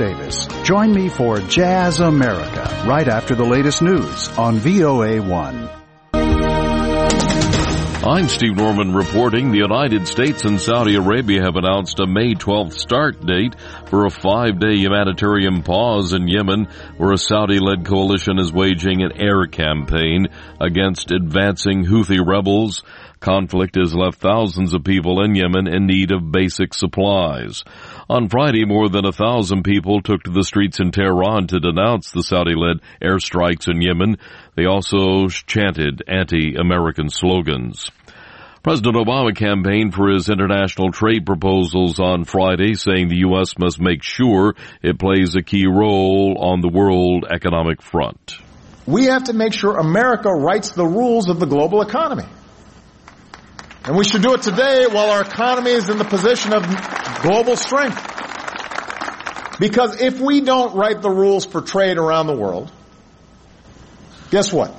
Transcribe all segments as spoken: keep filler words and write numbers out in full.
Davis. Join me for Jazz America right after the latest news on V O A one. I'm Steve Norman reporting the United States and Saudi Arabia have announced a May twelfth start date for a five-day humanitarian pause in Yemen, where a Saudi-led coalition is waging an air campaign against advancing Houthi rebels. Conflict has left thousands of people in Yemen in need of basic supplies. On Friday, more than a thousand people took to the streets in Tehran to denounce the Saudi-led airstrikes in Yemen. They also chanted anti-American slogans. President Obama campaigned for his international trade proposals on Friday, saying the U S must make sure it plays a key role on the world economic front. We have to make sure America writes the rules of the global economy. And we should do it today while our economy is in the position of global strength. Because if we don't write the rules for trade around the world, guess what?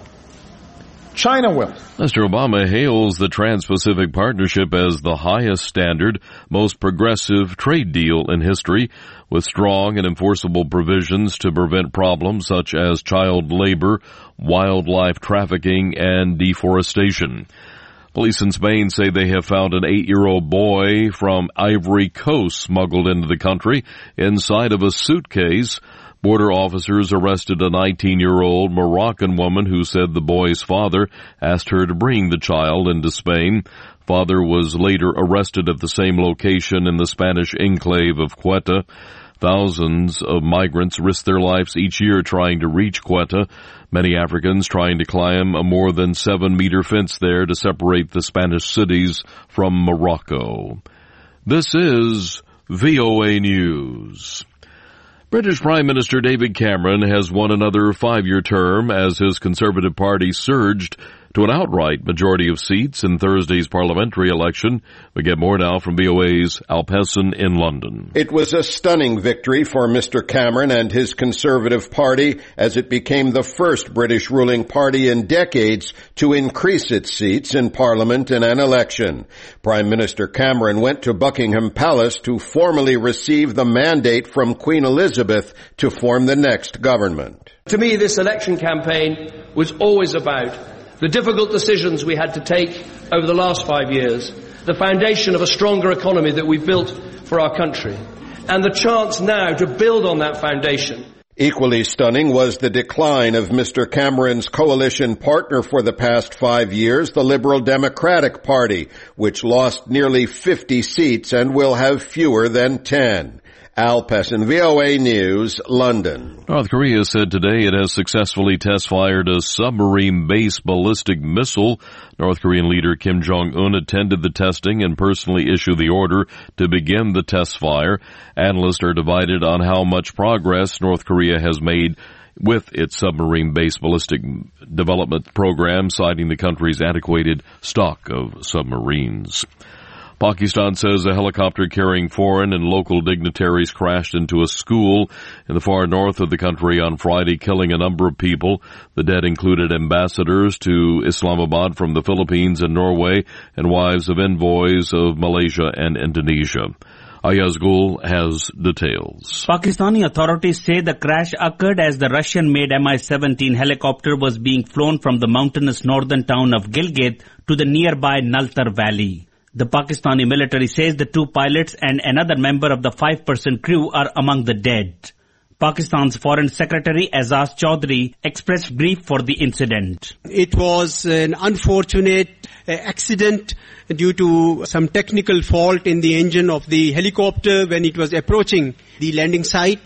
China will. Mister Obama hails the Trans-Pacific Partnership as the highest standard, most progressive trade deal in history, with strong and enforceable provisions to prevent problems such as child labor, wildlife trafficking, and deforestation. Police in Spain say they have found an eight-year-old boy from Ivory Coast smuggled into the country inside of a suitcase. Border officers arrested a nineteen-year-old Moroccan woman who said the boy's father asked her to bring the child into Spain. Father was later arrested at the same location in the Spanish enclave of Ceuta. Thousands of migrants risk their lives each year trying to reach Ceuta. Many Africans trying to climb a more than seven-meter fence there to separate the Spanish cities from Morocco. This is V O A News. British Prime Minister David Cameron has won another five-year term as his Conservative Party surged to an outright majority of seats in Thursday's parliamentary election. We get more now from V O A's Al Pesson in London. It was a stunning victory for Mister Cameron and his Conservative Party as it became the first British ruling party in decades to increase its seats in Parliament in an election. Prime Minister Cameron went to Buckingham Palace to formally receive the mandate from Queen Elizabeth to form the next government. To me, this election campaign was always about the difficult decisions we had to take over the last five years, the foundation of a stronger economy that we've built for our country, and the chance now to build on that foundation. Equally stunning was the decline of Mister Cameron's coalition partner for the past five years, the Liberal Democratic Party, which lost nearly fifty seats and will have fewer than ten. Al Pesson, V O A News, London. North Korea said today it has successfully test-fired a submarine-based ballistic missile. North Korean leader Kim Jong-un attended the testing and personally issued the order to begin the test fire. Analysts are divided on how much progress North Korea has made with its submarine-based ballistic development program, citing the country's antiquated stock of submarines. Pakistan says a helicopter carrying foreign and local dignitaries crashed into a school in the far north of the country on Friday, killing a number of people. The dead included ambassadors to Islamabad from the Philippines and Norway and wives of envoys of Malaysia and Indonesia. Ayaz Gul has details. Pakistani authorities say the crash occurred as the Russian-made M I seventeen helicopter was being flown from the mountainous northern town of Gilgit to the nearby Naltar Valley. The Pakistani military says the two pilots and another member of the five-person crew are among the dead. Pakistan's Foreign Secretary Azaz Chaudhry expressed grief for the incident. It was an unfortunate accident due to some technical fault in the engine of the helicopter when it was approaching the landing site.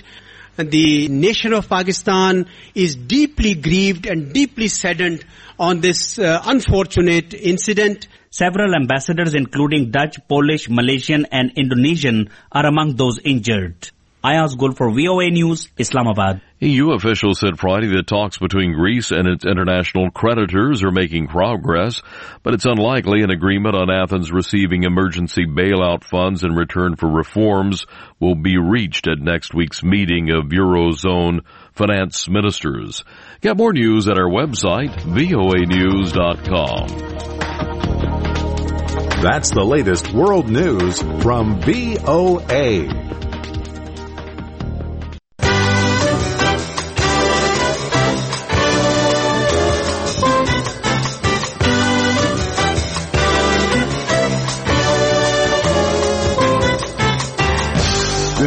The nation of Pakistan is deeply grieved and deeply saddened on this uh, unfortunate incident. Several ambassadors, including Dutch, Polish, Malaysian and Indonesian, are among those injured. Ayaz Gul for V O A News, Islamabad. E U officials said Friday that talks between Greece and its international creditors are making progress, but it's unlikely an agreement on Athens receiving emergency bailout funds in return for reforms will be reached at next week's meeting of Eurozone finance ministers. Get more news at our website, V O A news dot com. That's the latest world news from V O A.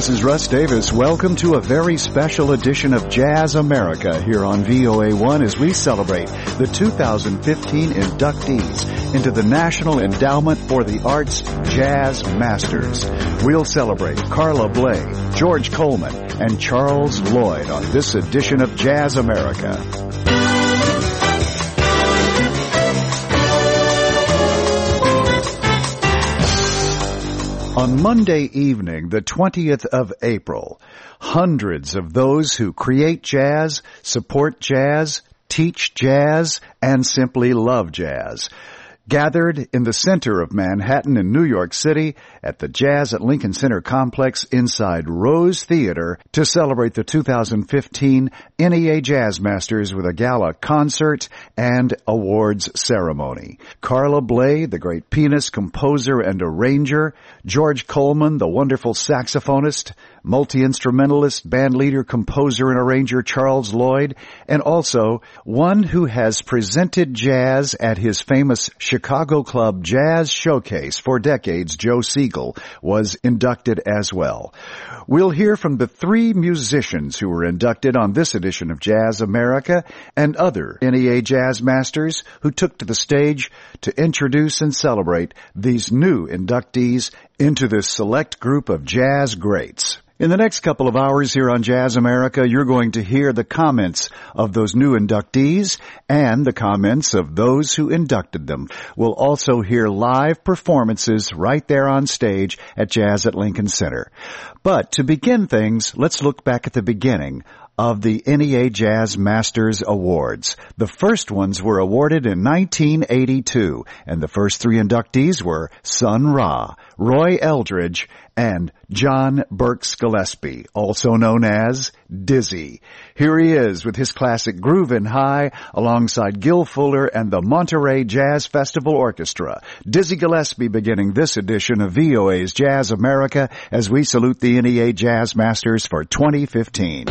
This is Russ Davis. Welcome to a very special edition of Jazz America here on V O A one as we celebrate the two thousand fifteen inductees into the National Endowment for the Arts Jazz Masters. We'll celebrate Carla Bley, George Coleman, and Charles Lloyd on this edition of Jazz America. On Monday evening, the twentieth of April, hundreds of those who create jazz, support jazz, teach jazz, and simply love jazz gathered in the center of Manhattan in New York City at the Jazz at Lincoln Center complex inside Rose Theater to celebrate the two thousand fifteen N E A Jazz Masters with a gala concert and awards ceremony. Carla Bley, the great pianist, composer, and arranger, George Coleman, the wonderful saxophonist, multi-instrumentalist, band leader, composer, and arranger Charles Lloyd, and also one who has presented jazz at his famous Chicago Club Jazz Showcase for decades, Joe Siegel, was inducted as well. We'll hear from the three musicians who were inducted on this edition of Jazz America and other N E A Jazz Masters who took to the stage to introduce and celebrate these new inductees into this select group of jazz greats. In the next couple of hours here on Jazz America, you're going to hear the comments of those new inductees and the comments of those who inducted them. We'll also hear live performances right there on stage at Jazz at Lincoln Center. But to begin things, let's look back at the beginning of the N E A Jazz Masters Awards. The first ones were awarded in nineteen eighty-two, and the first three inductees were Sun Ra, Roy Eldridge, and John Burks Gillespie, also known as Dizzy. Here he is with his classic Groovin' High alongside Gil Fuller and the Monterey Jazz Festival Orchestra. Dizzy Gillespie beginning this edition of V O A's Jazz America as we salute the N E A Jazz Masters for twenty fifteen.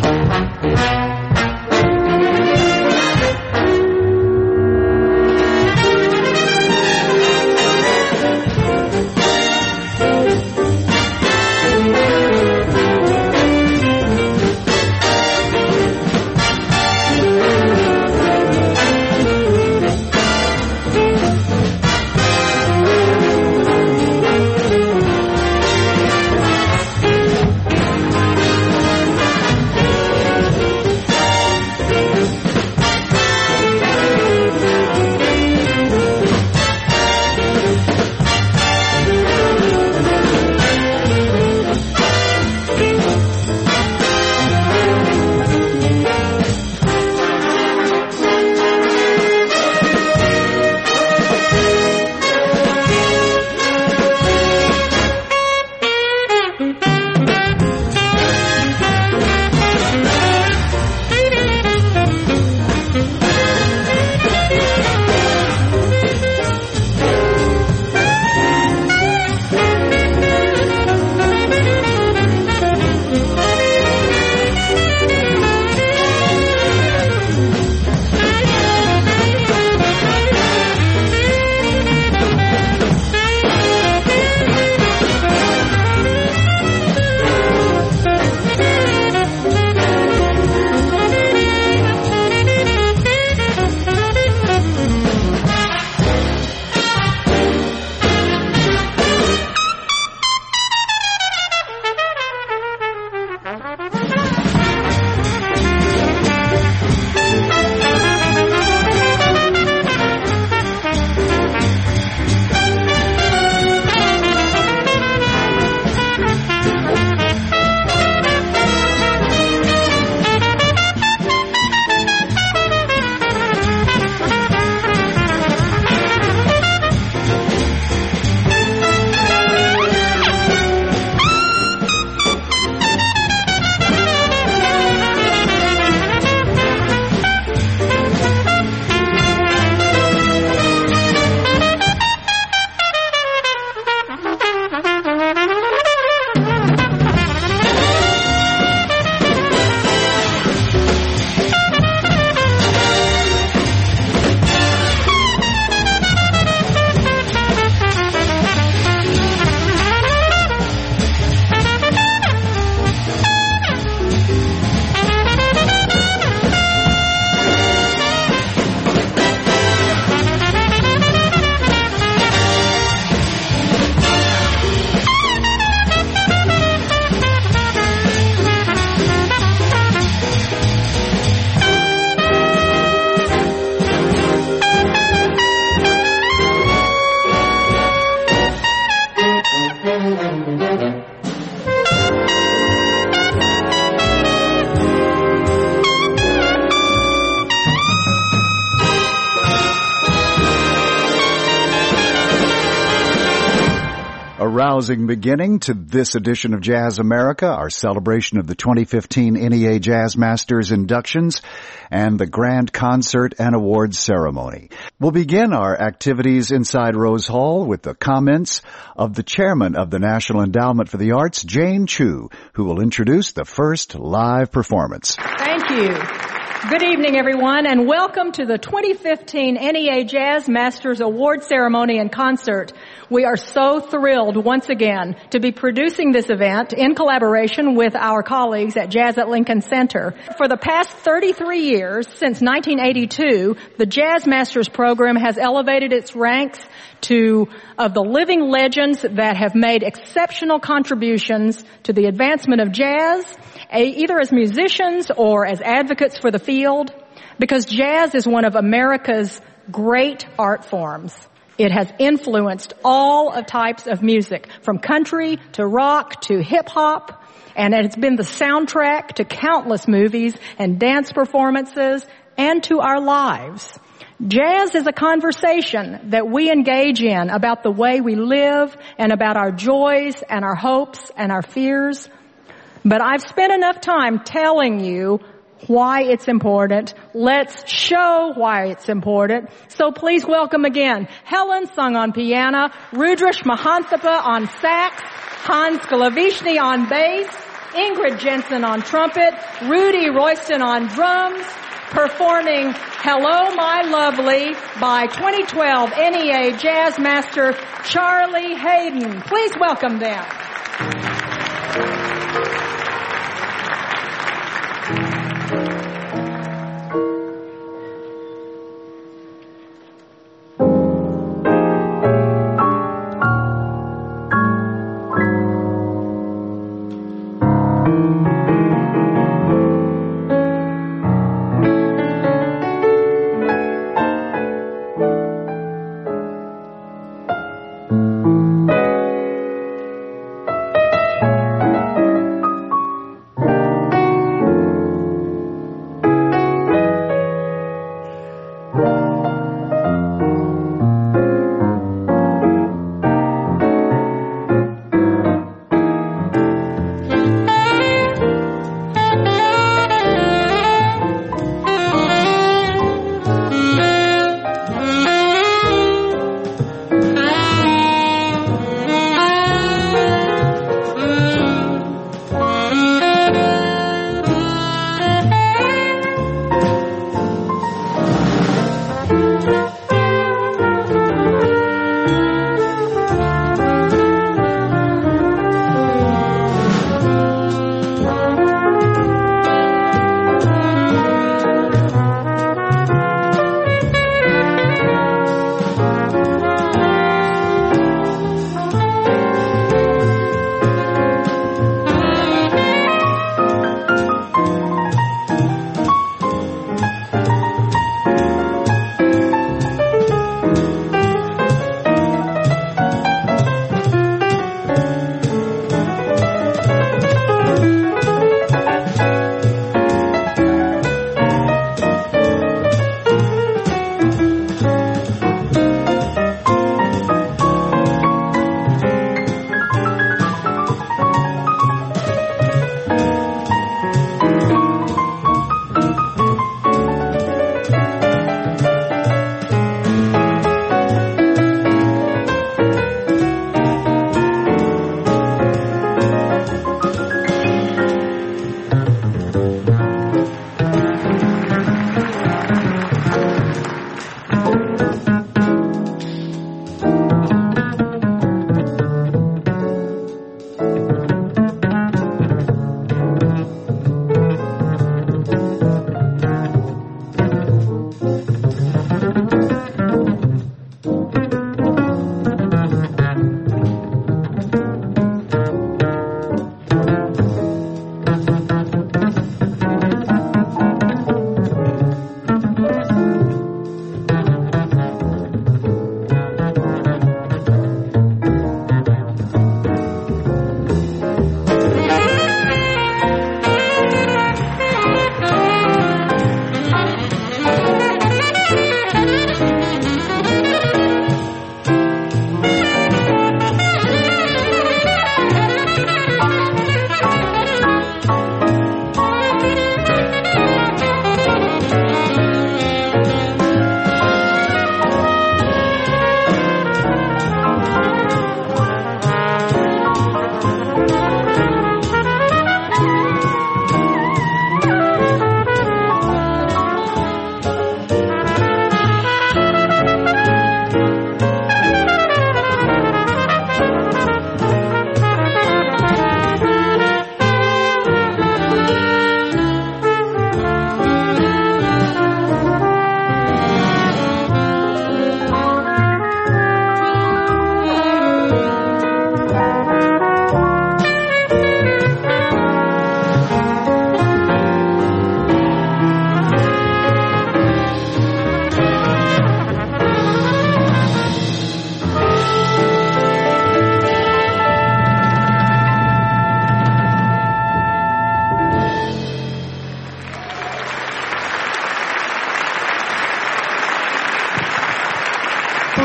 rousing beginning to this edition of Jazz America, our celebration of the twenty fifteen N E A Jazz Masters inductions and the grand concert and awards ceremony. We'll begin our activities inside Rose Hall with the comments of the chairman of the National Endowment for the Arts, Jane Chu, who will introduce the first live performance. Thank you. Good evening, everyone, and welcome to the twenty fifteen N E A Jazz Masters Award Ceremony and Concert. We are so thrilled once again to be producing this event in collaboration with our colleagues at Jazz at Lincoln Center. For the past thirty-three years, since nineteen eighty-two, the Jazz Masters program has elevated its ranks to of the living legends that have made exceptional contributions to the advancement of jazz, either as musicians or as advocates for the field, because jazz is one of America's great art forms. It has influenced all of types of music, from country to rock to hip-hop, and it's been the soundtrack to countless movies and dance performances and to our lives. Jazz is a conversation that we engage in about the way we live and about our joys and our hopes and our fears. But I've spent enough time telling you why it's important. Let's show why it's important. So please welcome again Helen Sung on piano, Rudresh Mahanthapa on sax, Hans Galavishny on bass, Ingrid Jensen on trumpet, Rudy Royston on drums, performing Hello My Lovely by twenty twelve N E A Jazz Master Charlie Hayden. Please welcome them.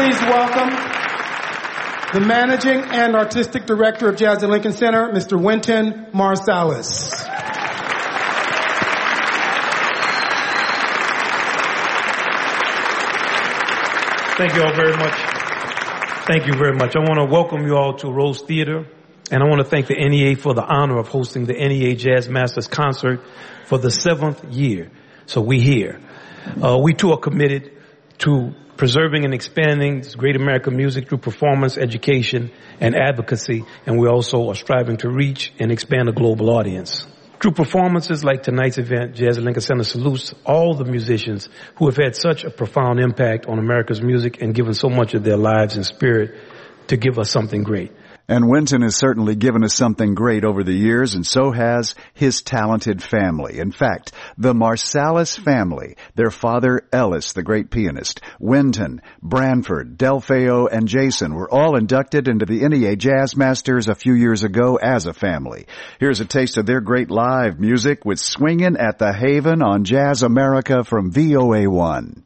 please welcome the Managing and Artistic Director of Jazz at Lincoln Center, Mister Wynton Marsalis. Thank you all very much. Thank you very much. I want to welcome you all to Rose Theater, and I want to thank the N E A for the honor of hosting the N E A Jazz Masters Concert for the seventh year. So we here. Uh, we too are committed to preserving and expanding great American music through performance, education, and advocacy, and we also are striving to reach and expand a global audience. Through performances like tonight's event, Jazz at Lincoln Center salutes all the musicians who have had such a profound impact on America's music and given so much of their lives and spirit to give us something great. And Wynton has certainly given us something great over the years, and so has his talented family. In fact, the Marsalis family, their father Ellis, the great pianist, Wynton, Branford, Delfeo, and Jason were all inducted into the N E A Jazz Masters a few years ago as a family. Here's a taste of their great live music with Swingin' at the Haven on Jazz America from V O A one.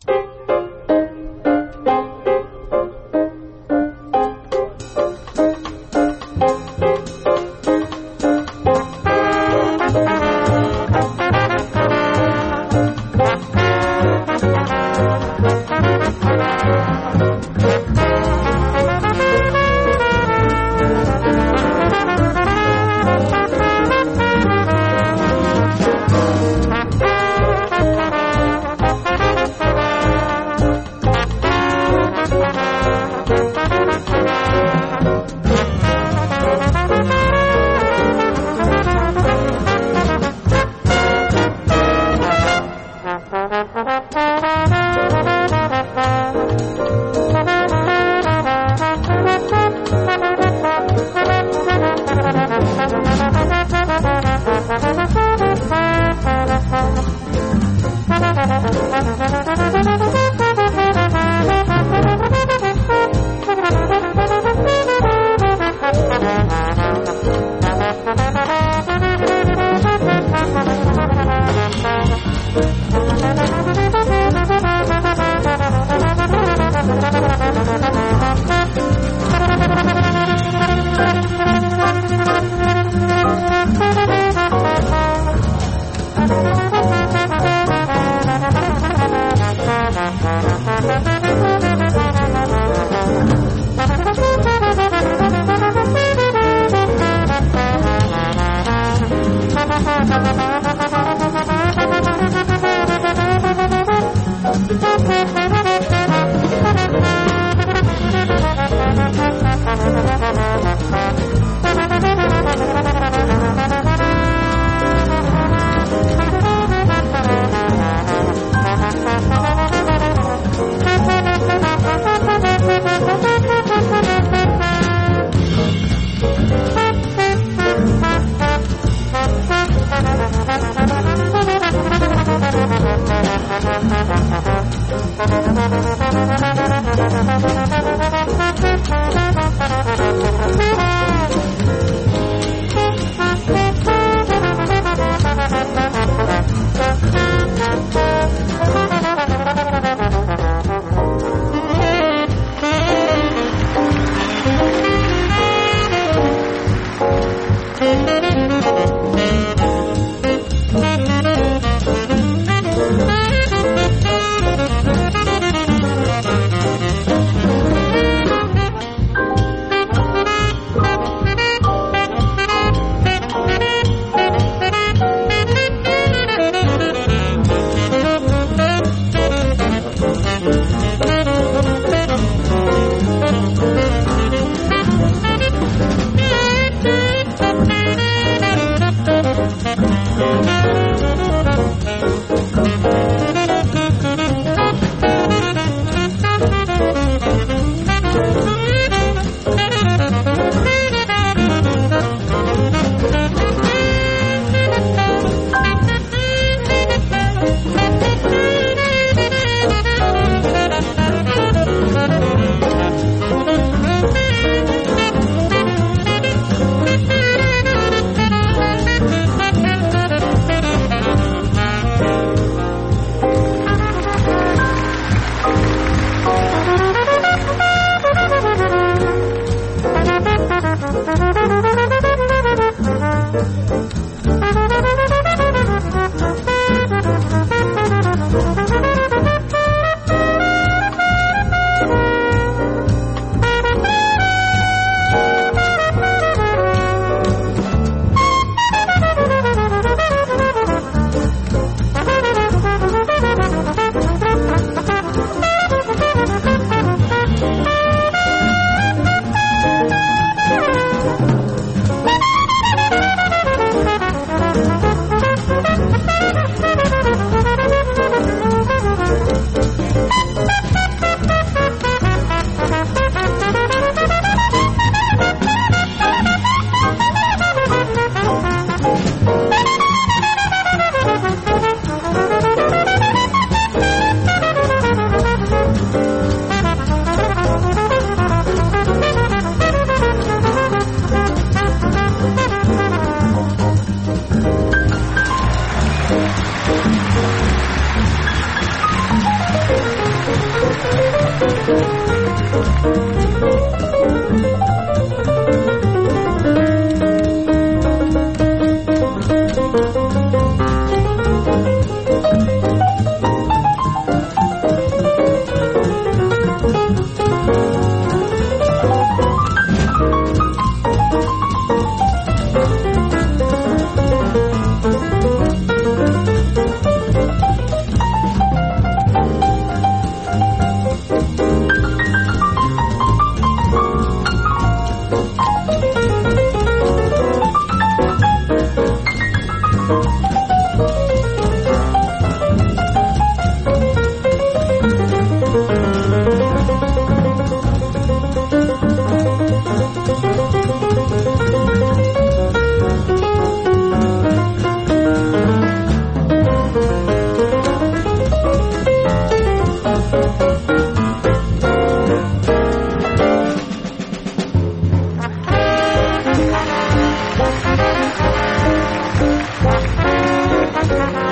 Thank you.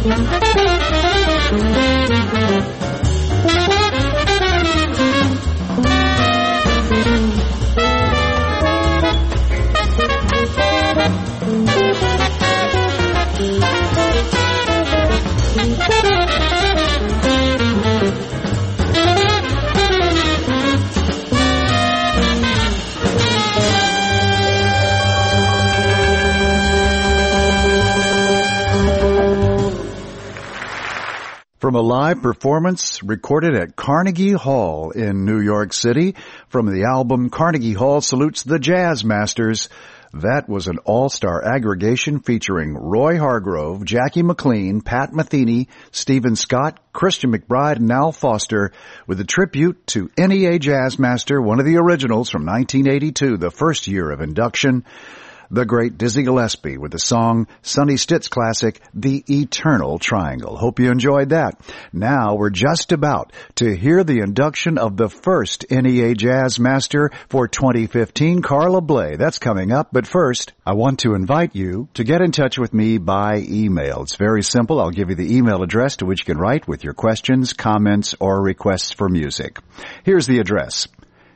From a live performance recorded at Carnegie Hall in New York City, from the album Carnegie Hall Salutes the Jazz Masters, that was an all-star aggregation featuring Roy Hargrove, Jackie McLean, Pat Metheny, Stephen Scott, Christian McBride, and Al Foster, with a tribute to N E A Jazz Master, one of the originals from nineteen eighty-two, the first year of induction, the great Dizzy Gillespie with the song Sonny Stitt's classic, The Eternal Triangle. Hope you enjoyed that. Now we're just about to hear the induction of the first N E A Jazz Master for twenty fifteen, Carla Bley. That's coming up, but first, I want to invite you to get in touch with me by email. It's very simple. I'll give you the email address to which you can write with your questions, comments, or requests for music. Here's the address: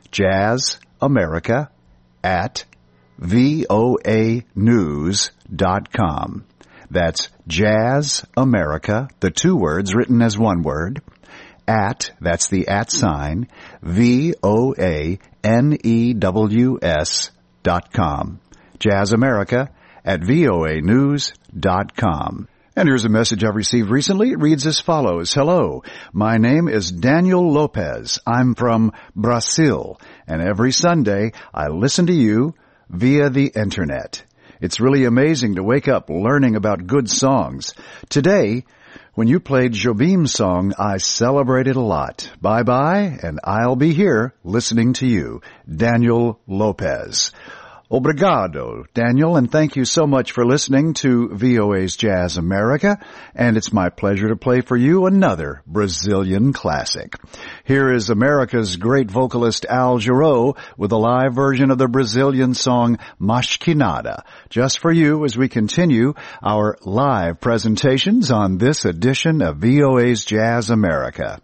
jazzamerica at V O A news dot com. That's Jazz America, the two words written as one word, at, that's the at sign, V O A N E W S dot com. Jazz America at V O A news dot com. And here's a message I've received recently. It reads as follows. Hello, my name is Daniel Lopez. I'm from Brazil, and every Sunday I listen to you via the internet. It's really amazing to wake up learning about good songs. Today, when you played Jobim's song, I celebrated a lot. Bye-bye, and I'll be here listening to you. Daniel Lopez. Obrigado, Daniel, and thank you so much for listening to V O A's Jazz America, and it's my pleasure to play for you another Brazilian classic. Here is America's great vocalist Al Jarreau with a live version of the Brazilian song Mais Que Nada, just for you as we continue our live presentations on this edition of V O A's Jazz America.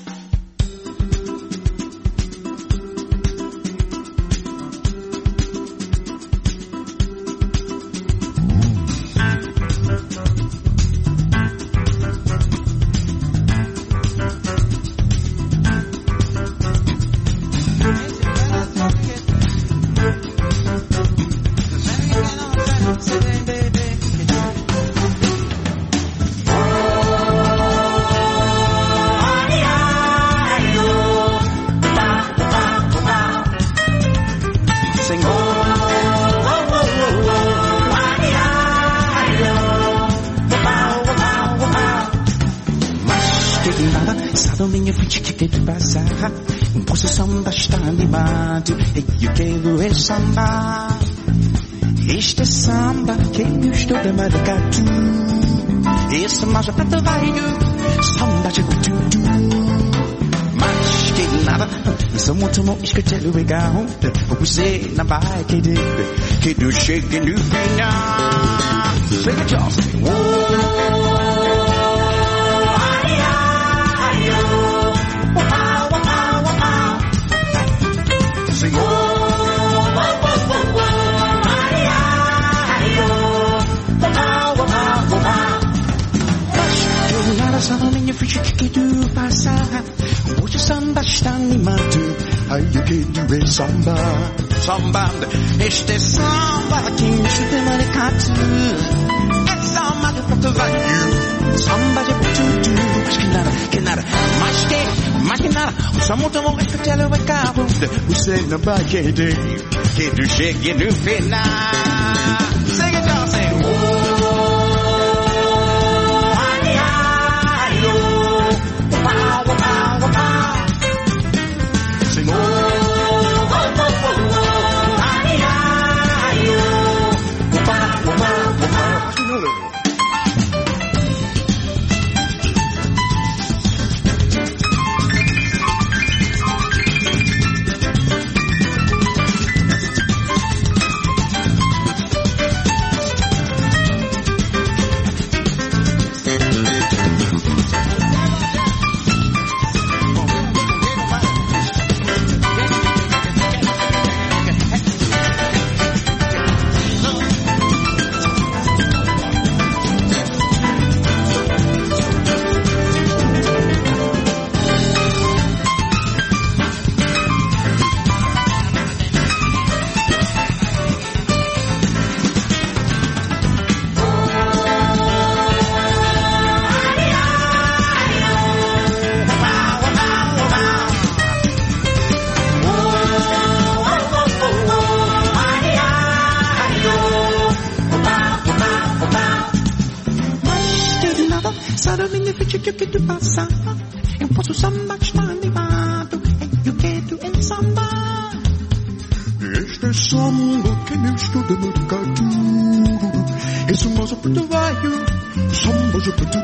Samba, este samba que eu estou de maracatu. Esse mais preto velho, samba de tudo. Mas que nada, sou muito bom escutar legal. Você não vai querer que tu chegue no final. Sing it, y'all. Só minha ficha que tu passa. Hoje samba está animado. Ai, eu quero samba, samba. Este samba que me chuta maracatu. É samba de Porto Velho, samba de tudo. Mas que nada, que nada, mas que, mas que nada. O samba muito bom é que te leva a cabo. Você não vai querer que tu chegue no final. Sing it, y'all, sing. passato mi fece che tu passa e un po' su samba sta animato e io che tu in samba este samba que me estuda no mercado esse moço preto vaio samba de preto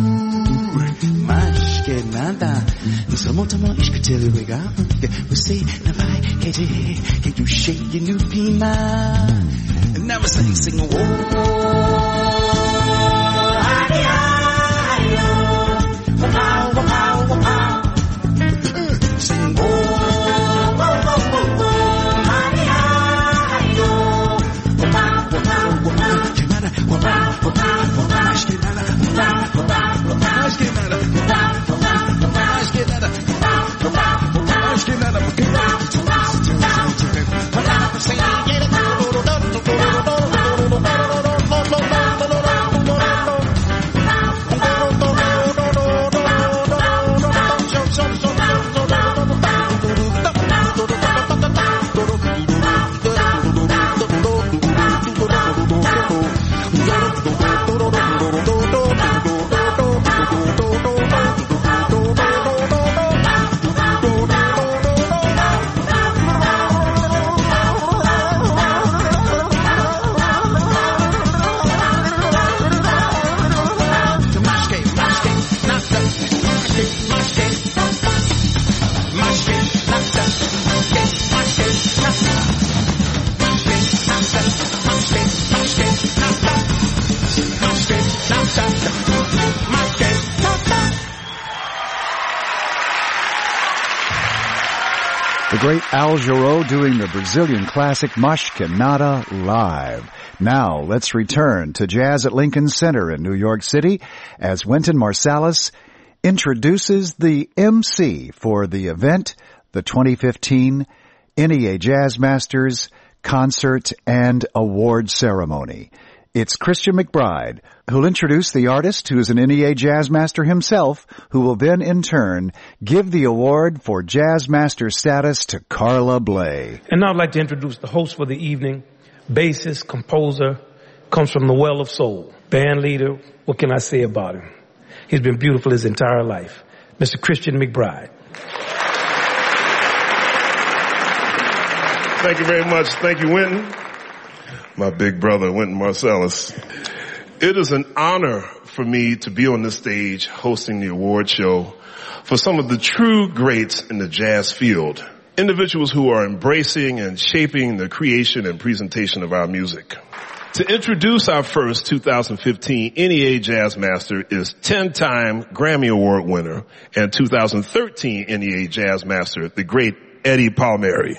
mas que nada só monta uma escutelha legal que você não vai querer que tu chegue no pima never sing sing oh The great Al Jarreau doing the Brazilian classic Mas Que Nada live. Now, let's return to Jazz at Lincoln Center in New York City as Wynton Marsalis introduces the M C for the event, the twenty fifteen N E A Jazz Masters Concert and Award Ceremony. It's Christian McBride, who'll introduce the artist who is an N E A Jazz Master himself, who will then in turn give the award for Jazz Master status to Carla Bley. And now I'd like to introduce the host for the evening, bassist, composer, comes from the well of soul, band leader. What can I say about him? He's been beautiful his entire life. Mister Christian McBride. Thank you very much. Thank you, Wynton. My big brother, Wynton Marsalis. It is an honor for me to be on this stage hosting the award show for some of the true greats in the jazz field, individuals who are embracing and shaping the creation and presentation of our music. To introduce our first two thousand fifteen N E A Jazz Master is ten-time Grammy Award winner and two thousand thirteen N E A Jazz Master, the great Eddie Palmieri.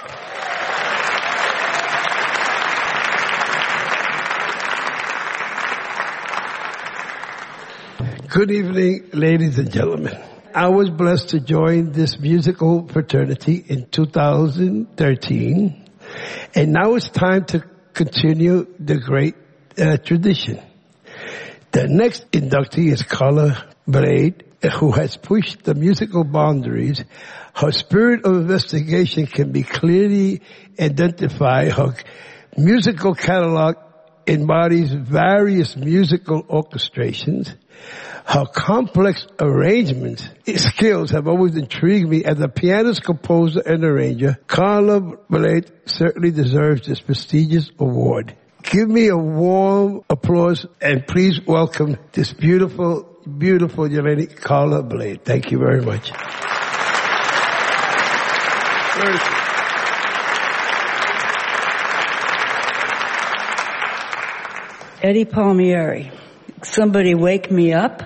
Good evening, ladies and gentlemen. I was blessed to join this musical fraternity in two thousand thirteen, and now it's time to continue the great uh, tradition. The next inductee is Carla Bley, who has pushed the musical boundaries. Her spirit of investigation can be clearly identified. Her musical catalog embodies various musical orchestrations. Her complex arrangements skills have always intrigued me. As a pianist, composer, and arranger, Carla Bley certainly deserves this prestigious award. Give me a warm applause and please welcome this beautiful, beautiful young lady, Carla Bley. Thank you very much. Eddie Palmieri. Somebody wake me up.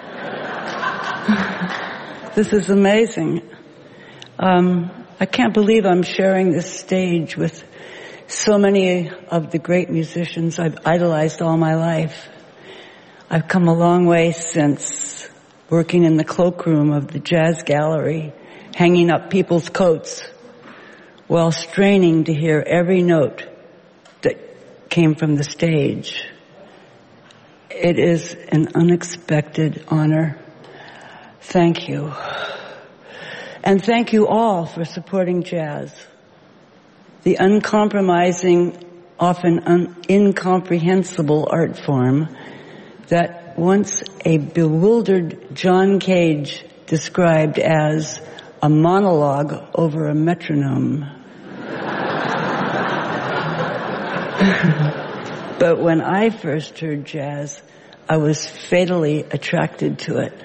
This is amazing. Um, I can't believe I'm sharing this stage with so many of the great musicians I've idolized all my life. I've come a long way since working in the cloakroom of the Jazz Gallery, hanging up people's coats while straining to hear every note that came from the stage. It is an unexpected honor. Thank you. And thank you all for supporting jazz. The uncompromising, often un- incomprehensible art form that once a bewildered John Cage described as a monologue over a metronome. But when I first heard jazz, I was fatally attracted to it.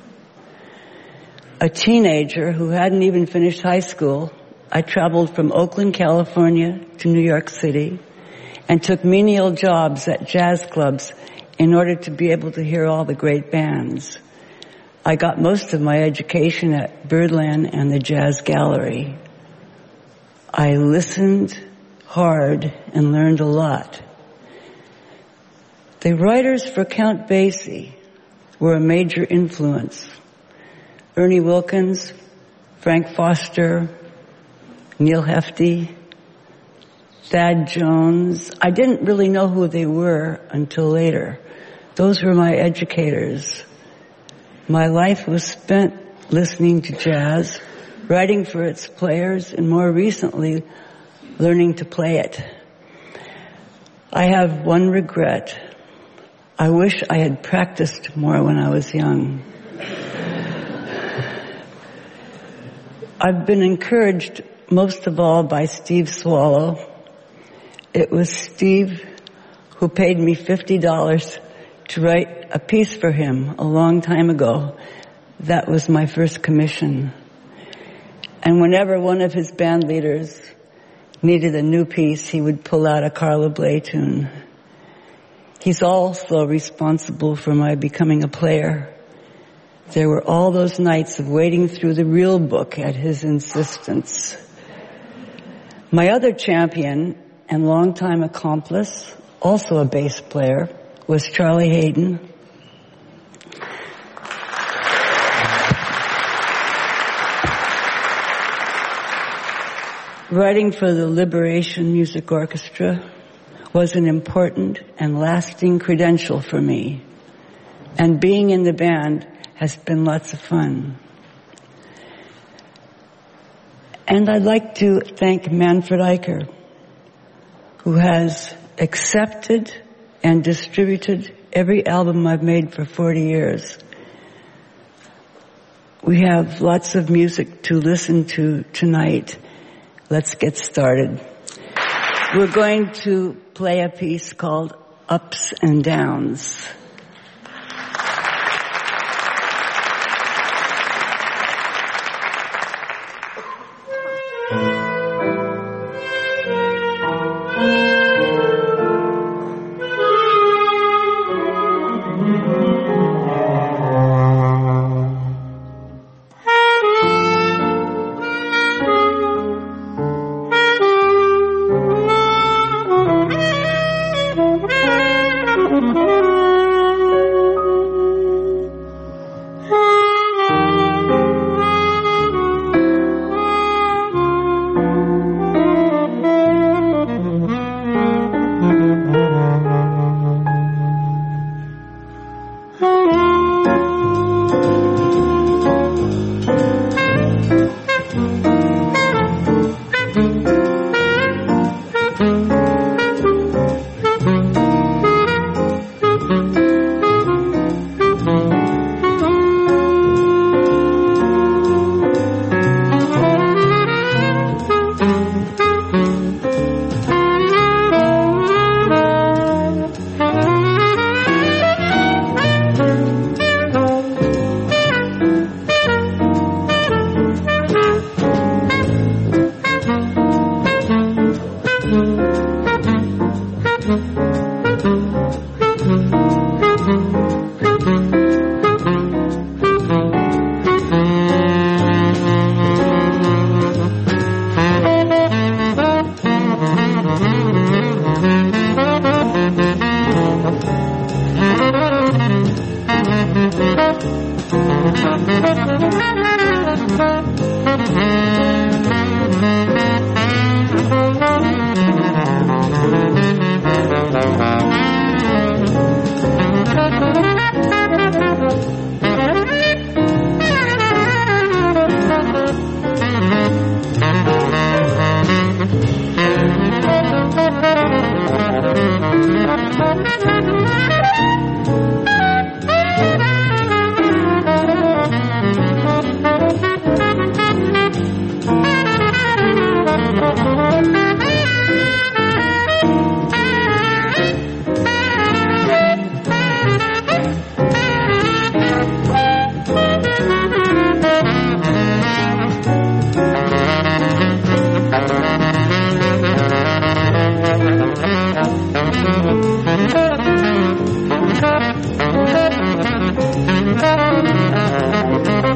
A teenager who hadn't even finished high school, I traveled from Oakland, California to New York City and took menial jobs at jazz clubs in order to be able to hear all the great bands. I got most of my education at Birdland and the Jazz Gallery. I listened hard and learned a lot. The writers for Count Basie were a major influence. Ernie Wilkins, Frank Foster, Neil Hefti, Thad Jones. I didn't really know who they were until later. Those were my educators. My life was spent listening to jazz, writing for its players, and more recently, learning to play it. I have one regret. I wish I had practiced more when I was young. I've been encouraged most of all by Steve Swallow. It was Steve who paid me fifty dollars to write a piece for him a long time ago. That was my first commission. And whenever one of his band leaders needed a new piece, he would pull out a Carla Bley tune. He's also responsible for my becoming a player. There were all those nights of wading through the real book at his insistence. My other champion and longtime accomplice, also a bass player, was Charlie Haden. Writing for the Liberation Music Orchestra was an important and lasting credential for me, and being in the band has been lots of fun. And I'd like to thank Manfred Eicher, who has accepted and distributed every album I've made for forty years. We have lots of music to listen to tonight. Let's get started. We're going to play a piece called Ups and Downs.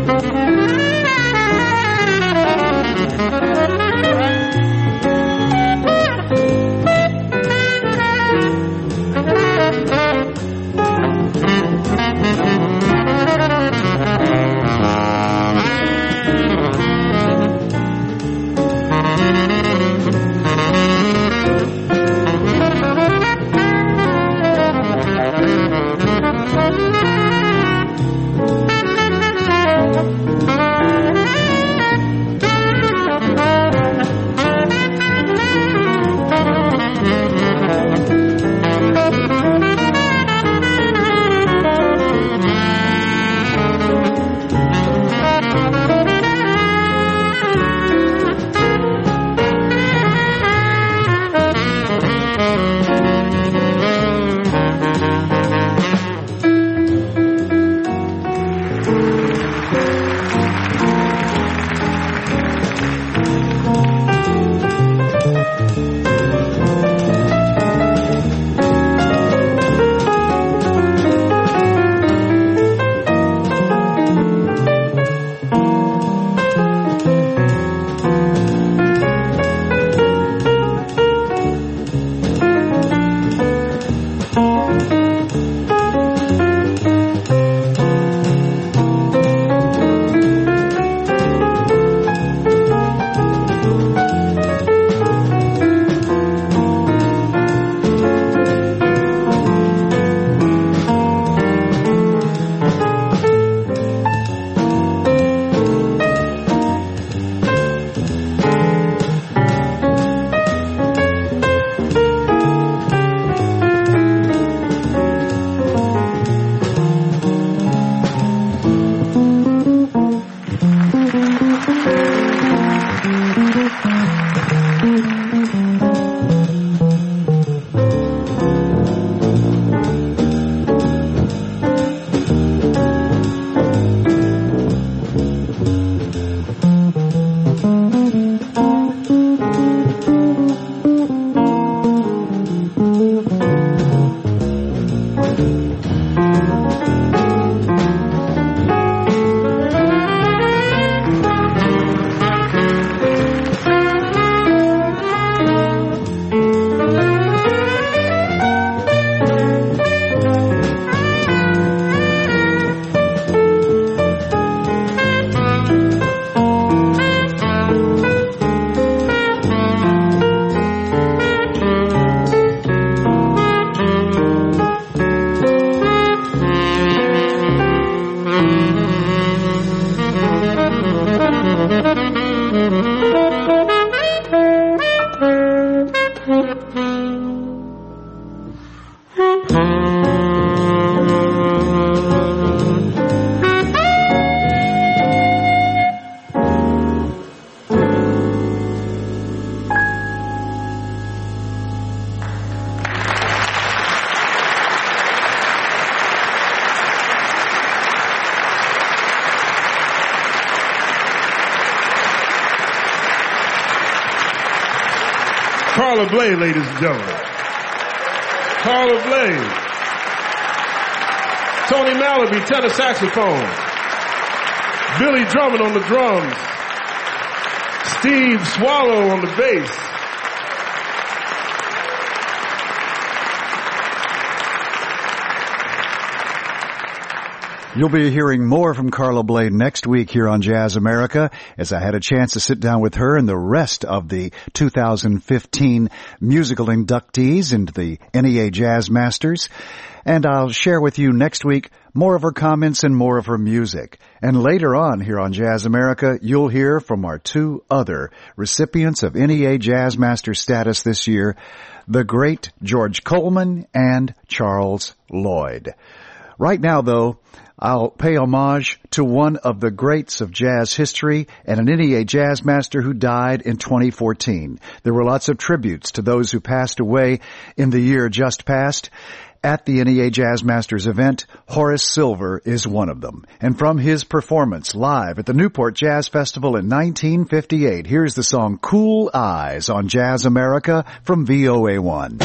Carla Bley, ladies and gentlemen. Carla Bley. Tony Malaby, tenor saxophone. Billy Drummond on the drums. Steve Swallow on the bass. You'll be hearing more from Carla Bley next week here on Jazz America, as I had a chance to sit down with her and the rest of the two thousand fifteen musical inductees into the N E A Jazz Masters. And I'll share with you next week more of her comments and more of her music. And later on here on Jazz America, you'll hear from our two other recipients of N E A Jazz Master status this year, the great George Coleman and Charles Lloyd. Right now, though, I'll pay homage to one of the greats of jazz history and an N E A Jazz Master who died in twenty fourteen. There were lots of tributes to those who passed away in the year just past. At the N E A Jazz Masters event, Horace Silver is one of them. And from his performance live at the Newport Jazz Festival in nineteen fifty-eight, here's the song Cool Eyes on Jazz America from V O A one.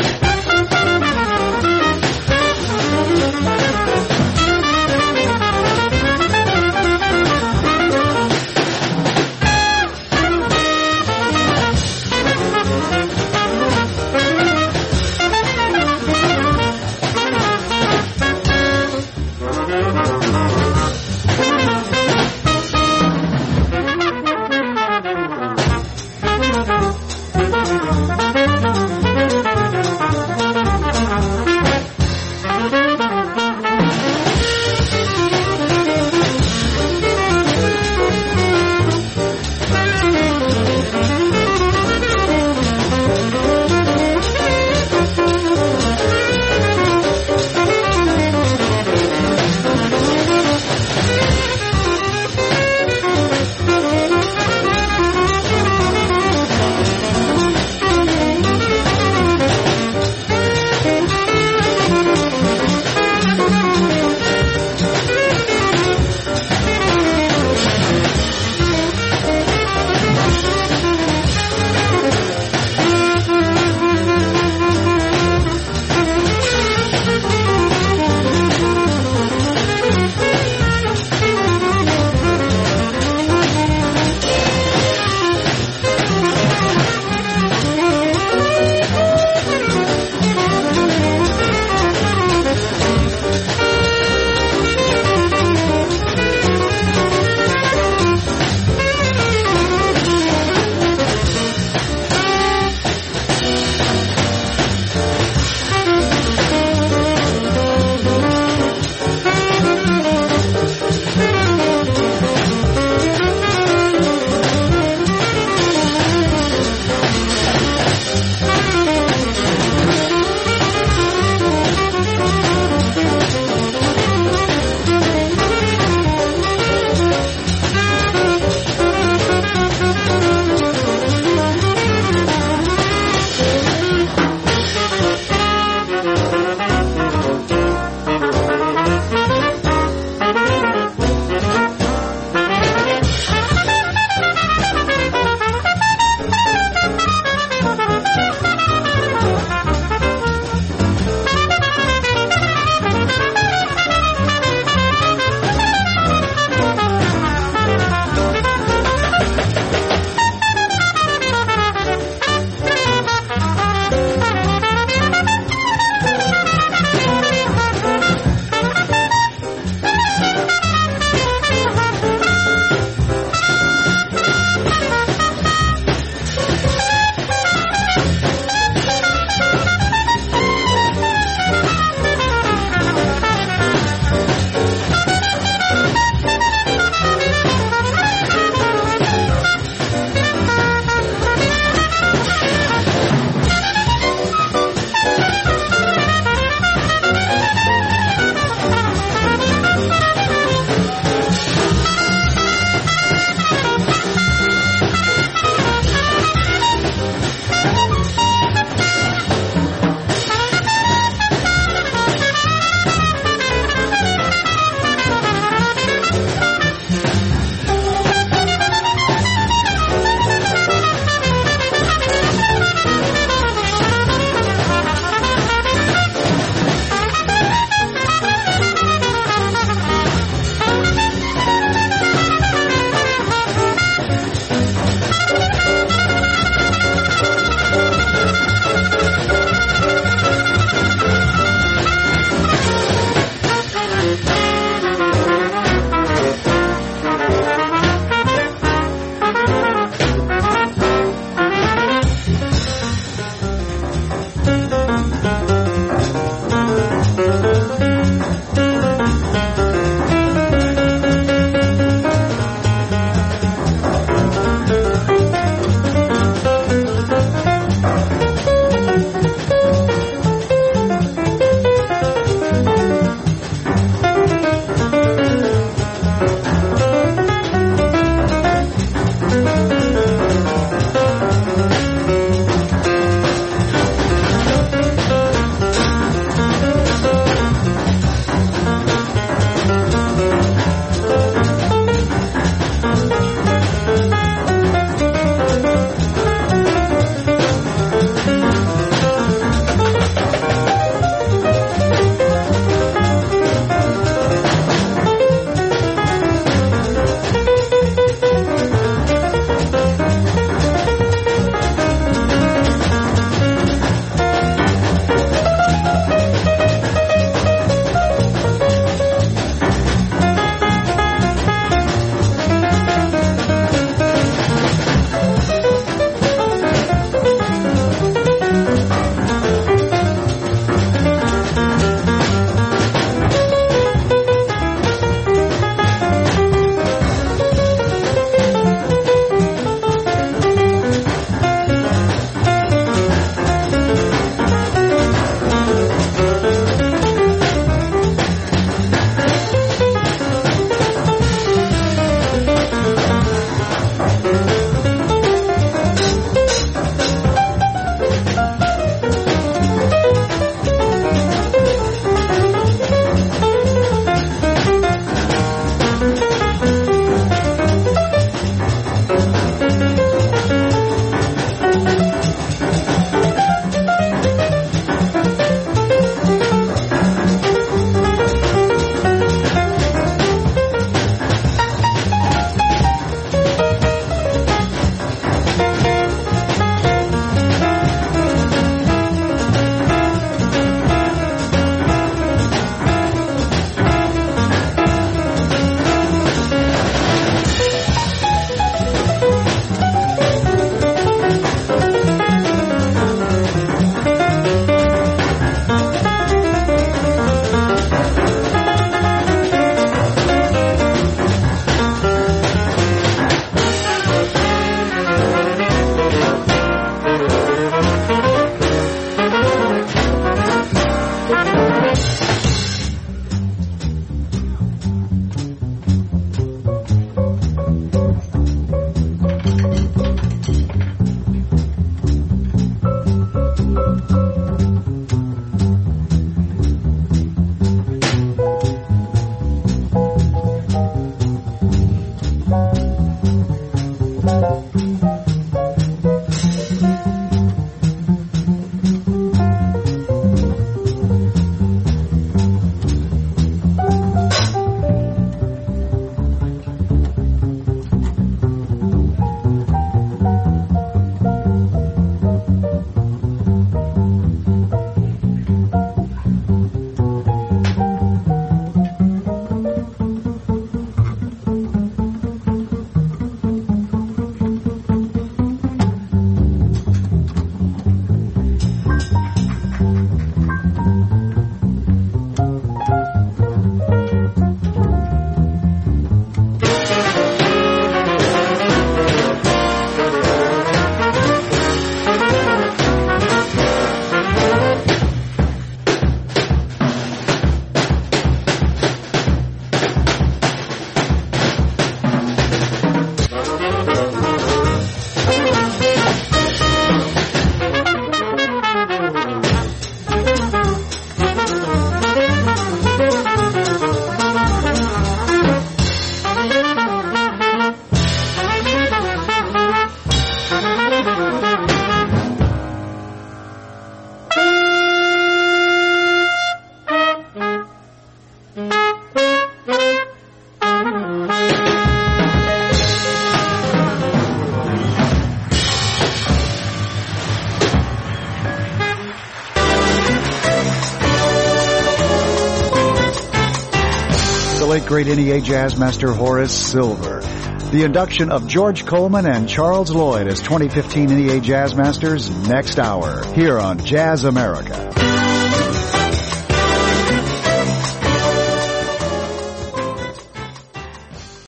late great N E A jazz master Horace Silver. The induction of George Coleman and Charles Lloyd as twenty fifteen N E A Jazz Masters next hour here on Jazz America.